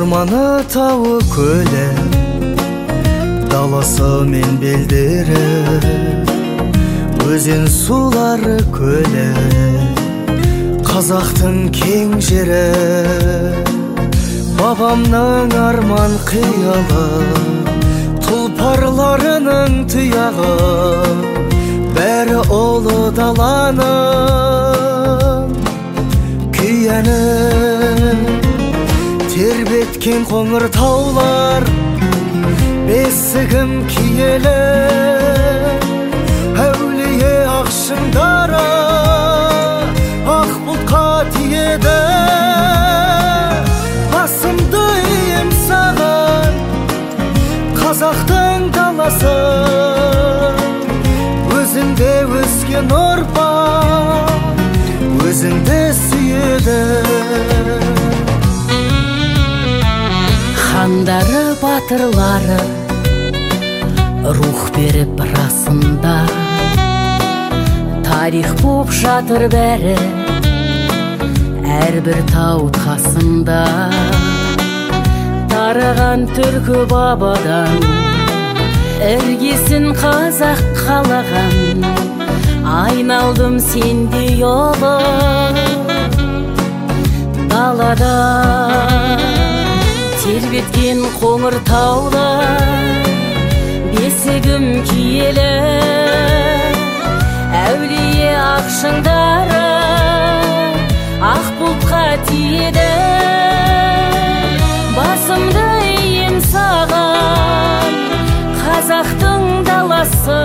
орманы, тауы, көлі, даласы мен белдері, өзен сулары, көлі, қазақтың кең жері, бабамның арман қиялы, тұлпарларының тұяғы, бәрі ұлы даланың күйәні. Тербеткен қоңыр таулар, бесігім киелі, әулие ақшыңдары ақ бұлтқа тиеді. Басымды ием саған, қазақтың даласы, өзіңде өскен ұрпақ, өзіңді сүйеді. Хандары, батырлары рух беріп расында, тарих боп жатыр бәрі әрбір тау тасында. Тараған түркі бабадан іргесін қазақ қалаған, айналдым сендей ұлы далада. Тербеткен қоңыр таулар, бесігім киелі, әулие ақшыңдары ақ бұлтқа тиеді. Басымды ием саған, қазақтың даласы,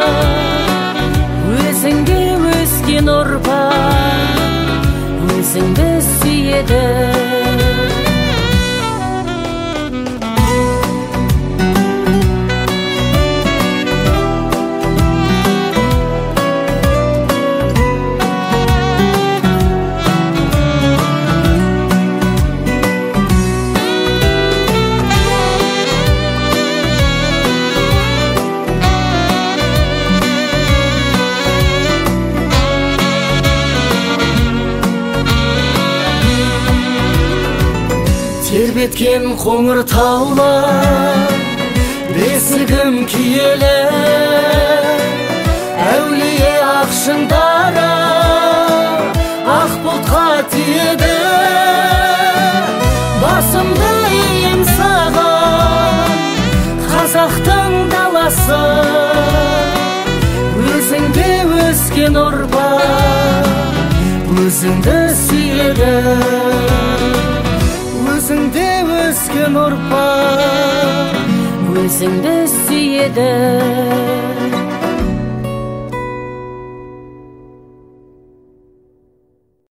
өзіңде өскен ұрпақ, өзіңді сүйеді. Тербеткен қоңыр таулар, бесігім киелі, әулие ақшыңдары ақ бұлтқа тиеді. Басымды ием саған, қазақтың даласы, өзіңде өскен ұрпақ, өзіңді сүйеді. Өзіңде өскен ұрпақ, өзіңді сүйеді.